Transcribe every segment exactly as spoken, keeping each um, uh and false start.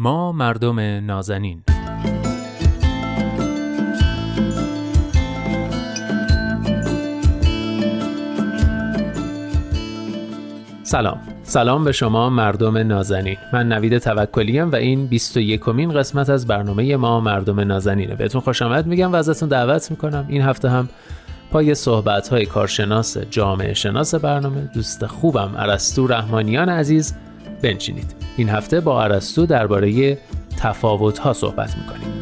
ما مردم نازنین. سلام سلام به شما مردم نازنین. من نوید توکلیم و این بیست و یکمین قسمت از برنامه ما مردم نازنینه. بهتون خوش آمد میگم و ازتون دعوت میکنم این هفته هم پای صحبت‌های کارشناس جامعه شناس برنامه دوست خوبم ارسطو رحمانیان عزیز بنشینید. این هفته با ارسطو درباره تفاوت‌ها صحبت میکنیم.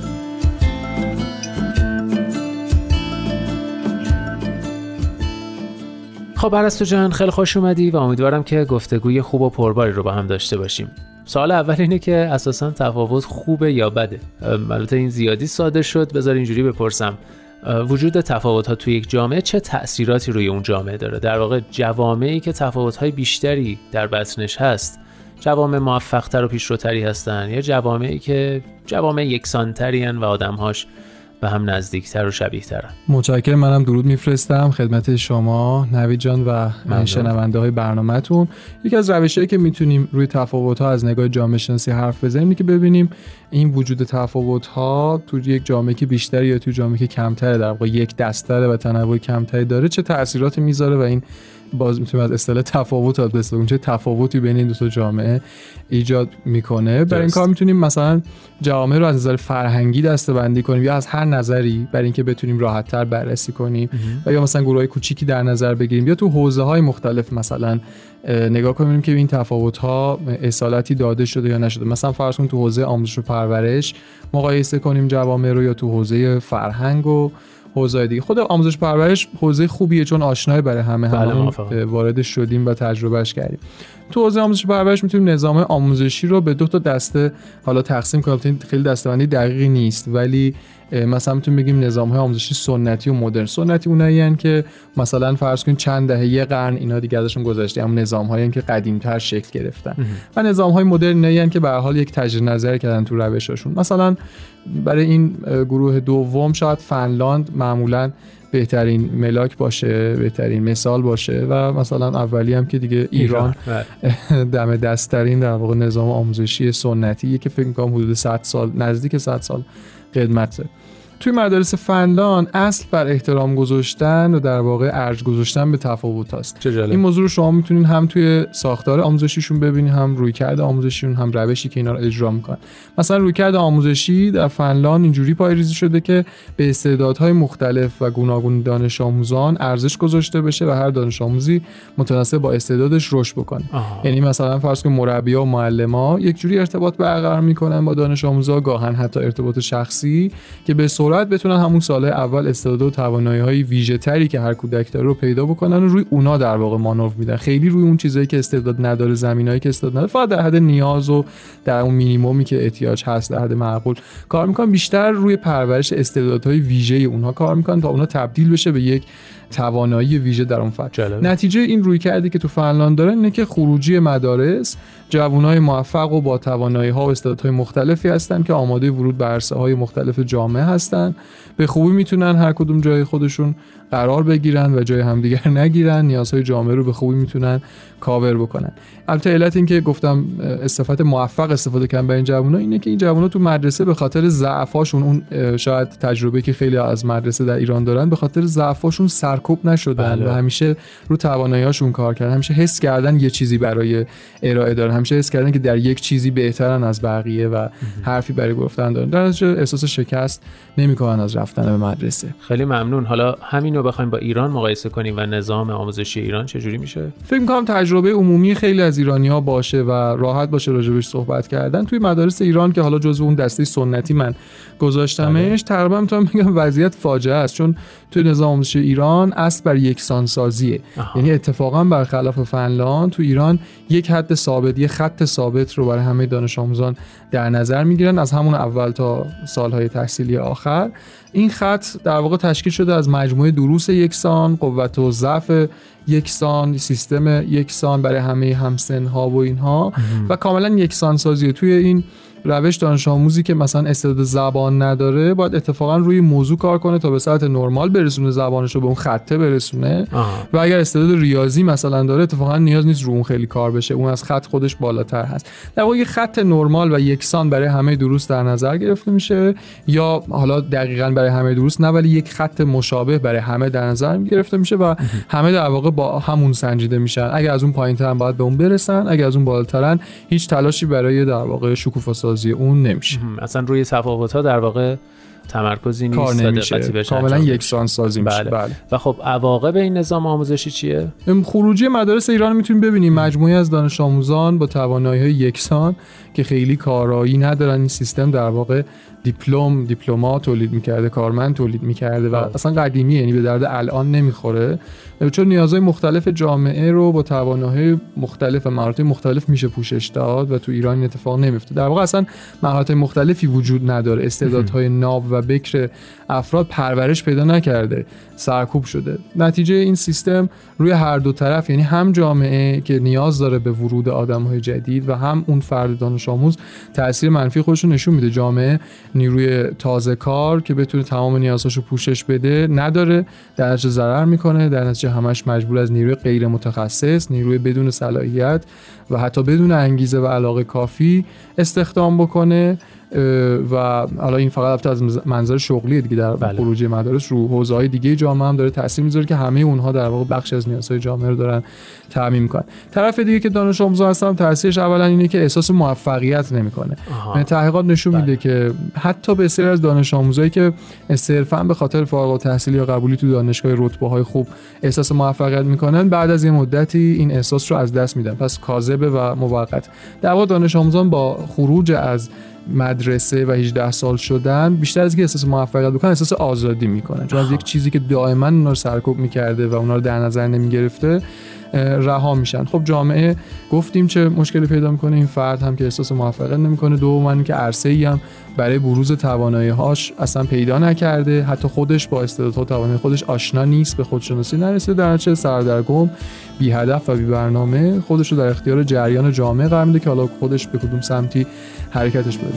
خب ارسطو جان خیلی خوش اومدی و امیدوارم که گفتگوی خوب و پرباری رو با هم داشته باشیم. سوال اول اینه که اساساً تفاوت خوبه یا بده؟ البته این زیادی ساده شد، بذار اینجوری بپرسم. وجود تفاوت‌ها توی یک جامعه چه تأثیراتی روی اون جامعه داره؟ در واقع جوامعی که تفاوت‌های بیشتری در بطنش هست، جوامع موفق‌تر و پیشروتری هستن یا جوامعی که جوامع یکسان‌تری هستن و آدم‌هاش به هم نزدیکتر و شبیه‌ترن؟ متشکرم. منم درود میفرستم خدمت شما نوید جان و شنونده های برنامه‌تون. یکی از روش‌هایی که میتونیم روی تفاوت‌ها از نگاه جامعه شناسی حرف بزنیم اینه که ببینیم این وجود تفاوت‌ها تو یک جامعه که بیشتر یا تو جامعه که کمتره، در واقع یک دسته‌ره و تنوع کمتری داره، چه تأثیراتی میذاره و این باز میتونیم از اصطلاح تفاوتات بسازیم چه تفاوتی بین این دو تا جامعه ایجاد میکنه. برای این کار میتونیم مثلا جوامع رو از نظر فرهنگی دسته‌بندی کنیم یا از هر نظری برای اینکه بتونیم راحت‌تر بررسی کنیم و یا مثلا گروهای کوچیکی در نظر بگیریم یا تو حوزه‌های مختلف مثلا نگاه کنیم که این تفاوت‌ها اصالتی داده شده یا نشده. مثلا فرض کنیم تو حوزه آموزش و پرورش مقایسه کنیم جوامع رو یا تو حوزه فرهنگ و حوزه دیگه. خود آموزش پرورش حوزه خوبیه چون آشنای برای همه همون وارد شدیم و تجربهش کردیم. تو حوزه آموزش پرورش میتونیم نظام آموزشی رو به دو تا دسته حالا تقسیم کنیم. خیلی دسته‌بندی دقیقی نیست ولی مثلا میتونیم بگیم نظام‌های آموزشی سنتی و مدرن. سنتی اونایی هستن که مثلا فرض کنید چند دهه یه قرن اینا دیگه ازشون گذشته، اما نظام‌هایی هستن که قدیم‌تر شکل گرفتن و نظام‌های مدرن هستن که به هر حال یک تجدید نظر کردن تو روش‌هاشون. مثلا برای این گروه دوم شاید فنلاند معمولاً بهترین ملاک باشه، بهترین مثال باشه و مثلا اولی هم که دیگه ایران دم دست‌ترین در واقع نظام آموزشی سنتیه که فکر می‌کنم حدود صد سال نزدیک صد سال قدمته. توی مدارس فنلاند اصل بر احترام گذاشتن و در واقع ارج گذاشتن به تفاوت هست. این موضوع رو شما میتونین هم توی ساختار آموزشیشون ببینید، هم رویکرد آموزشیشون، هم روشی که اینا رو اجرا میکنن. مثلا رویکرد آموزشی در فنلاند اینجوری پایه‌ریزی شده که به استعدادهای مختلف و گوناگون دانش آموزان ارزش گذاشته بشه و هر دانش آموزی متناسب با استعدادش رشد بکنه. آها. یعنی مثلا فرض کن مربی‌ها و معلم‌ها یک جوری ارتباط برقرار میکنن با دانش آموزا، گاهن حتی ارتباط شخصی، که به سرعت بتونن همون سال اول استعداد و توانایی‌های ویژه‌تری که هر کودک داره رو پیدا بکنن و روی اونا در واقع مانور میدن. خیلی روی اون چیزایی که استعداد نداره، زمینایی که استعداد نداره، فقط در حد نیاز و در اون مینیممی که احتیاج هست در حد معقول کار میکنن. بیشتر روی پرورش استعدادهای ویژه اونها کار میکنن تا اونا تبدیل بشه به یک توانایی ویژه در اون فضا. نتیجه این رویکردی که تو فنلاند داره اینه که خروجی مدارس جوانای موفق و با توانایی‌ها و استعدادهای مختلفی هستن که آماده ورود به عرصه‌های مختلف جامعه هستن. به خوبی میتونن هر کدوم جای خودشون قرار بگیرن و جای همدیگر نگیرن، نیازهای جامعه رو به خوبی میتونن کاور بکنن. البته علت این که گفتم استفاده موفق استفاده کردن برای این جوونا اینه که این جوونا تو مدرسه به خاطر ضعفاشون، اون شاید تجربه که خیلی از مدرسه در ایران دارن، به خاطر ضعفاشون سرکوب نشدن بله. و همیشه رو توانایی‌هاشون کار کردن، همیشه حس کردن یه چیزی برای ارائه دارن، همیشه حس کردن که در یک چیزی بهترن از بقیه و حرفی برای گفتن دارن. در نتیجه احساس شکست نمی‌کنن از رفتن به مدرسه. خیلی ممنون. حالا همین رو بخوایم با ایران مقایسه کنیم و نظام آموزشی ایران چجوری میشه؟ فکر می‌کنم تجربه عمومی خیلی از ایرانی‌ها باشه و راحت باشه راجبش صحبت کردن. توی مدارس ایران که حالا جزو اون دسته سنتی من گذاشتمش، تقریبا میتونم بگم وضعیت فاجعه است، چون توی نظام آموزشی ایران اصل بر یکسانسازیه. یعنی اتفاقا برخلاف فنلاند تو ایران یک حد ثابت، یک خط ثابت رو برای همه دانش آموزان در نظر میگیرن از همون اول تا سالهای تحصیلی آخر. این خط در واقع تشکیل شده از مجموعه دروس یکسان، قوت و ضعف یکسان، سیستم یکسان برای همه همسن‌ها و اینها و کاملا یکسان سازی. توی این روش دانش آموزی که مثلا استعداد زبان نداره باید اتفاقا روی موضوع کار کنه تا به سطح نرمال برسونه زبانش رو، به اون خطه برسونه. آه. و اگر استعداد ریاضی مثلا داره اتفاقا نیاز نیست رو اون خیلی کار بشه، اون از خط خودش بالاتر هست. در واقع یه خط نرمال و یکسان برای همه دروس در نظر گرفته میشه، یا حالا دقیقاً برای همه دروس نه ولی یک خط مشابه برای همه در نظر گرفته میشه و همه در واقع با همون سنجیده میشن. اگر از اون پایین‌ترن باید به اون برسن، اگر از اون بالاترن هیچ تلاشی برای در واقع شکوفا سازی اون نمیشه. اصلا روی تفاوت‌ها در واقع تمرکزی نیست، دقتی بشه، کاملا یکسان سازی میشه. بله. بله. و خب عواقب این نظام آموزشی چیه؟ خروجی مدارس ایران میتونیم ببینیم مجموعی از دانش آموزان با توانایی‌های یکسان که خیلی کارایی ندارن. این سیستم در واقع دیپلم دیپلمات تولید میکرده، کارمند تولید میکرده و آه. اصلا قدیمیه، یعنی به درد الان نمیخوره، چون نیازهای مختلف جامعه رو با توانایی‌های مختلف و مهارت‌های مختلف میشه پوشش داد و تو ایران این اتفاق نمیفته. در واقع اصلا مهارت‌های مختلفی وجود نداره، استعدادهای ناب و بکر افراد پرورش پیدا نکرده، سرکوب شده. نتیجه این سیستم روی هر دو طرف، یعنی هم جامعه که نیاز داره به ورود آدم‌های جدید و هم اون فرد دانش آموز تأثیر منفی خودش رو نشون میده. جامعه نیروی تازه کار که بتونه تمام نیازاشو پوشش بده نداره، در نتیجه ضرر میکنه، در نتیجه همش مجبور از نیروی غیر متخصص، نیروی بدون صلاحیت و حتی بدون انگیزه و علاقه کافی استخدام بکنه. و حالا این فقط از منظر شغلی دیگه در بله. خروجی مدارس رو حوزه‌های دیگه جامعه هم داره تاثیر میذاره که همه اونها در واقع بخش از نیازهای جامعه رو دارن تامین میکنن. طرف دیگه که دانش آموزا هستن تاثیرش اولا اینه که احساس موفقیت نمیکنه. یعنی تحقیقات نشون بله. میده که حتی بسیار از دانش آموزایی که صرفا به خاطر فارغ التحصیلی یا قبولی تو دانشگاه رتبه‌های خوب احساس موفقیت میکنن، بعد از یه مدتی این احساس رو از دست میدن، پس کاذبه و موقت. در واقع دانش آموزان با خروج از مدرسه و هجده سال شدن بیشتر از اینکه احساس موفقیت بکنن احساس آزادی میکنن، چون از یک چیزی که دائما اونا رو سرکوب میکرده و اونا رو در نظر نمیگرفته رها میشن. خب جامعه گفتیم چه مشکلی پیدا میکنه، این فرد هم که احساس موفقیت نمیکنه، دوما اینکه عرصه‌ای هم برای بروز توانایی‌هاش اصلا پیدا نکرده، حتی خودش با استعدادها و توانایی خودش آشنا نیست، به خودشناسی نرسیده، در نتیجه سردرگم، بی هدف و بی برنامه خودش رو در اختیار جریان جامعه قرار میده که حالا خودش به کدوم سمتی حرکتش بده.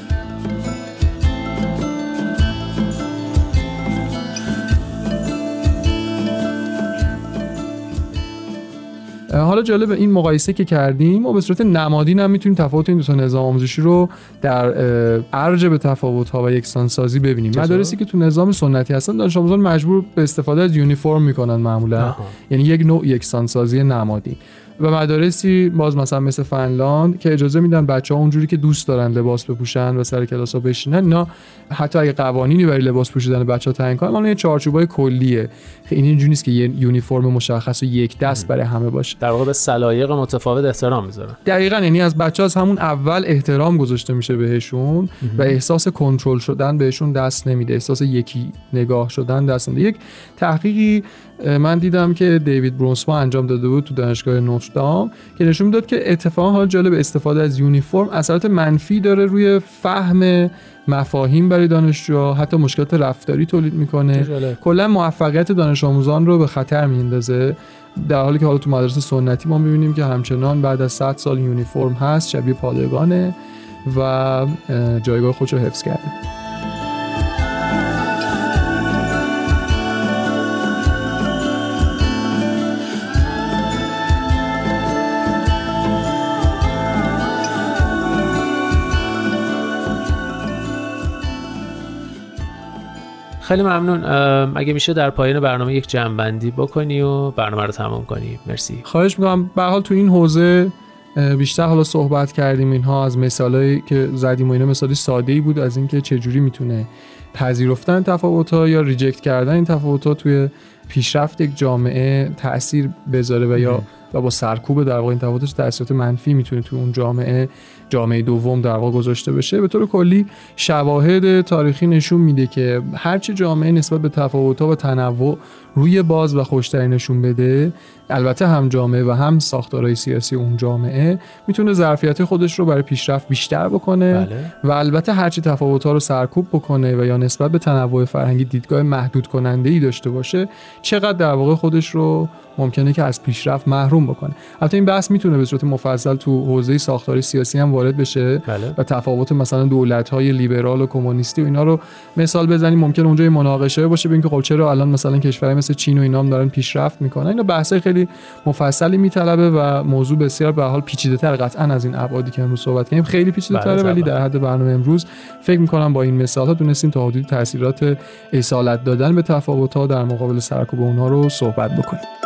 حالا جالب این مقایسه که کردیم و به صورت نمادین هم میتونیم تفاوت این دو تا نظام آموزشی رو در ارج به تفاوت‌ها و یکسان سازی ببینیم. مدارسی که تو نظام سنتی هستن دانش آموزان مجبور به استفاده از یونیفرم میکنن معمولا، آها. یعنی یک نوع یکسان سازی نمادین. و مدارسی باز مثلا مثل فنلاند که اجازه میدن بچه‌ها اونجوری که دوست دارن لباس بپوشن و سر کلاس‌ها بشینن، نه حتی اگه قوانینی برای لباس پوشیدن بچه‌ها تعیین کنن، اون یه چارچوبای کلیه. خیلی اینجوری نیست که یه یونیفرم مشخص و یک دست برای همه باشه. در واقع به سلایق متفاوت احترام میذارن. دقیقاً، یعنی از بچه‌ها از همون اول احترام گذاشته میشه بهشون و احساس کنترل شدن بهشون دست نمیده، احساس یکی نگاه شدن دست نمیده. یک تحقیقی من دیدم که دیوید برونسما انجام داده بود تو دانشگاه نوتردام که نشون میداد که اتفاقا حال جالب استفاده از یونیفرم اثرات منفی داره روی فهم مفاهیم برای دانشجوها، حتی مشکلات رفتاری تولید میکنه، کلا موفقیت دانش آموزان رو به خطر میندازه، در حالی که حالا تو مدرسه سنتی ما میبینیم که همچنان بعد از صد سال یونیفرم هست، شبیه پادگانه و جایگاه خودش رو حفظ کرده. خیلی ممنون. اگه میشه در پایان برنامه یک جمع‌بندی بکنی و برنامه رو تمام کنی. مرسی. خواهش میکنم. به هر حال تو این حوزه بیشتر حالا صحبت کردیم اینها از مثالایی که زدیم و اینا مثالی ساده‌ای بود از اینکه چه جوری میتونه پذیرفتن تفاوت‌ها یا ریجکت کردن این تفاوت‌ها توی پیشرفت یک جامعه تأثیر بذاره و یا و با سرکوب در واقع این تفاوت‌ها تأثیرات منفی میتونه تو اون جامعه جامعه دوم در واقع گذاشته بشه. به طور کلی شواهد تاریخی نشون میده که هرچی جامعه نسبت به تفاوت‌ها و تنوع روی باز و خوش‌تری نشون بده، البته هم جامعه و هم ساختارهای سیاسی اون جامعه میتونه ظرفیت خودش رو برای پیشرفت بیشتر بکنه. بله. و البته هرچی تفاوت‌ها رو سرکوب بکنه و یا نسبت به تنوع فرهنگی دیدگاه محدود کننده‌ای داشته باشه، چقدر در واقع خودش رو ممکنه که از پیشرفت محروم بکنه. البته این بحث میتونه به صورت مفصل تو حوزه ساختاری سیاسی هم وارد بشه بله. و تفاوت مثلا دولت‌های لیبرال و کمونیستی و اینا رو مثال بزنیم، ممکنه اونجا یه مناقشه باشه ببین که خب چرا الان مثلا کشورهای مثل چین و اینا هم دارن پیشرفت میکنن. اینا بحثای خیلی مفصلی میطلبه و موضوع بسیار به حال پیچیده‌تر قطعاً از این ابعادی که امروز صحبت کردیم خیلی پیچیده‌تره، ولی در حد برنامه امروز فکر می‌کنم با این مثال‌ها دونستیم تا حدودی تاثیرات اصالت دادن به تفاوت‌ها در مقابل سرکوب اونها رو صحبت بکنیم.